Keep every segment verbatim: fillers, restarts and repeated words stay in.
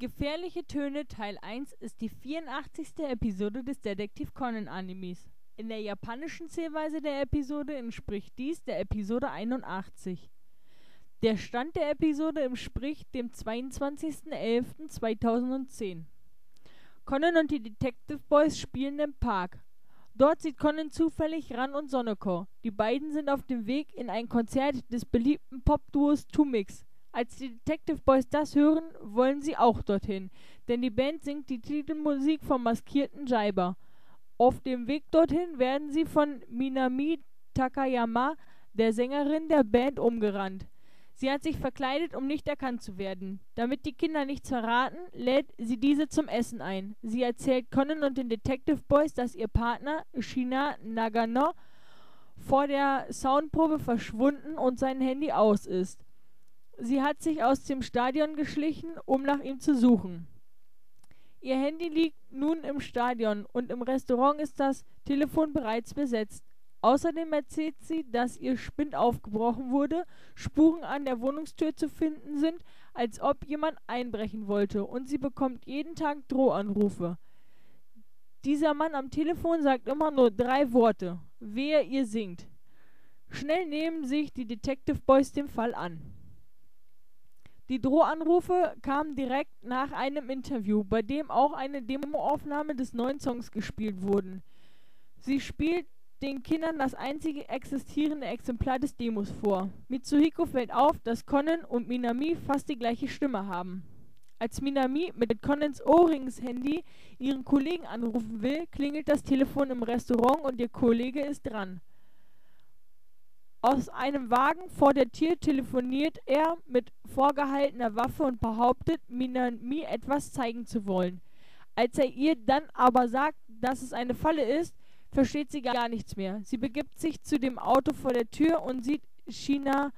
Gefährliche Töne Teil eins ist die vierundachtzigste Episode des Detektiv Conan Animes. In der japanischen Zählweise der Episode entspricht dies der Episode einundachtzig. Der Stand der Episode entspricht dem zweiundzwanzigsten elften zweitausendzehn. Conan und die Detective Boys spielen im Park. Dort sieht Conan zufällig Ran und Sonoko. Die beiden sind auf dem Weg in ein Konzert des beliebten Popduos Two Mix. Als die Detective Boys das hören, wollen sie auch dorthin, denn die Band singt die Titelmusik vom maskierten Jaiba. Auf dem Weg dorthin werden sie von Minami Takayama, der Sängerin der Band, umgerannt. Sie hat sich verkleidet, um nicht erkannt zu werden. Damit die Kinder nichts verraten, lädt sie diese zum Essen ein. Sie erzählt Conan und den Detective Boys, dass ihr Partner, Shina Nagano, vor der Soundprobe verschwunden und sein Handy aus ist. Sie hat sich aus dem Stadion geschlichen, um nach ihm zu suchen. Ihr Handy liegt nun im Stadion und im Restaurant ist das Telefon bereits besetzt. Außerdem erzählt sie, dass ihr Spind aufgebrochen wurde, Spuren an der Wohnungstür zu finden sind, als ob jemand einbrechen wollte, und sie bekommt jeden Tag Drohanrufe. Dieser Mann am Telefon sagt immer nur drei Worte, wer ihr singt. Schnell nehmen sich die Detective Boys dem Fall an. Die Drohanrufe kamen direkt nach einem Interview, bei dem auch eine Demoaufnahme des neuen Songs gespielt wurde. Sie spielt den Kindern das einzige existierende Exemplar des Demos vor. Mitsuhiko fällt auf, dass Conan und Minami fast die gleiche Stimme haben. Als Minami mit Conans Ohrrings-Handy ihren Kollegen anrufen will, klingelt das Telefon im Restaurant und ihr Kollege ist dran. Aus einem Wagen vor der Tür telefoniert er mit vorgehaltener Waffe und behauptet, Minami etwas zeigen zu wollen. Als er ihr dann aber sagt, dass es eine Falle ist, versteht sie gar nichts mehr. Sie begibt sich zu dem Auto vor der Tür und sieht Shina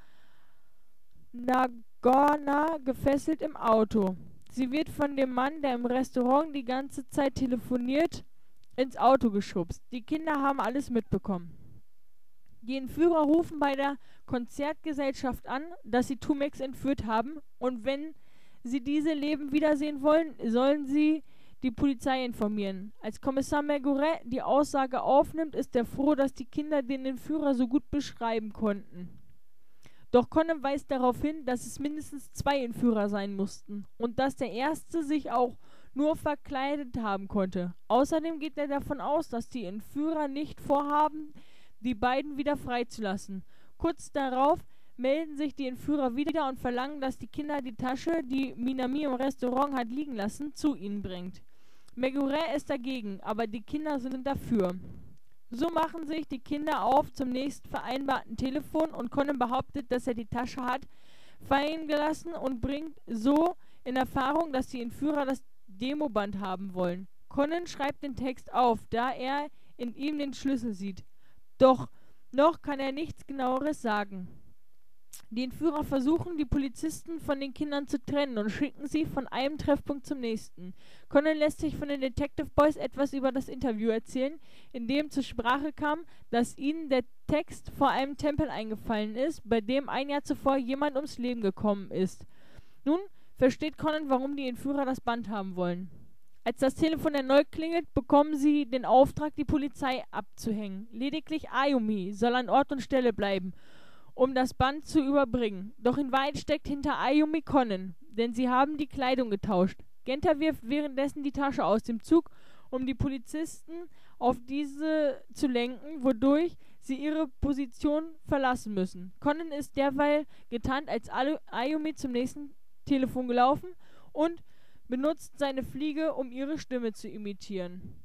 Nagana gefesselt im Auto. Sie wird von dem Mann, der im Restaurant die ganze Zeit telefoniert, ins Auto geschubst. Die Kinder haben alles mitbekommen. Die Entführer rufen bei der Konzertgesellschaft an, dass sie Two Mix entführt haben, und wenn sie diese lebend wiedersehen wollen, sollen sie die Polizei informieren. Als Kommissar Megure die Aussage aufnimmt, ist er froh, dass die Kinder den Entführer so gut beschreiben konnten. Doch Conan weist darauf hin, dass es mindestens zwei Entführer sein mussten und dass der erste sich auch nur verkleidet haben konnte. Außerdem geht er davon aus, dass die Entführer nicht vorhaben, die beiden wieder freizulassen. Kurz darauf melden sich die Entführer wieder und verlangen, dass die Kinder die Tasche, die Minami im Restaurant hat liegen lassen, zu ihnen bringt. Megure ist dagegen, aber die Kinder sind dafür. So machen sich die Kinder auf zum nächsten vereinbarten Telefon und Conan behauptet, dass er die Tasche hat fallen gelassen und bringt so in Erfahrung, dass die Entführer das Demoband haben wollen. Conan schreibt den Text auf, da er in ihm den Schlüssel sieht. Doch noch kann er nichts Genaueres sagen. Die Entführer versuchen, die Polizisten von den Kindern zu trennen und schicken sie von einem Treffpunkt zum nächsten. Conan lässt sich von den Detective Boys etwas über das Interview erzählen, in dem zur Sprache kam, dass ihnen der Text vor einem Tempel eingefallen ist, bei dem ein Jahr zuvor jemand ums Leben gekommen ist. Nun versteht Conan, warum die Entführer das Band haben wollen. Als das Telefon erneut klingelt, bekommen sie den Auftrag, die Polizei abzuhängen. Lediglich Ayumi soll an Ort und Stelle bleiben, um das Band zu überbringen. Doch in Wahrheit steckt hinter Ayumi Conan, denn sie haben die Kleidung getauscht. Genta wirft währenddessen die Tasche aus dem Zug, um die Polizisten auf diese zu lenken, wodurch sie ihre Position verlassen müssen. Conan ist derweil getarnt als Ayumi zum nächsten Telefon gelaufen und benutzt seine Fliege, um ihre Stimme zu imitieren.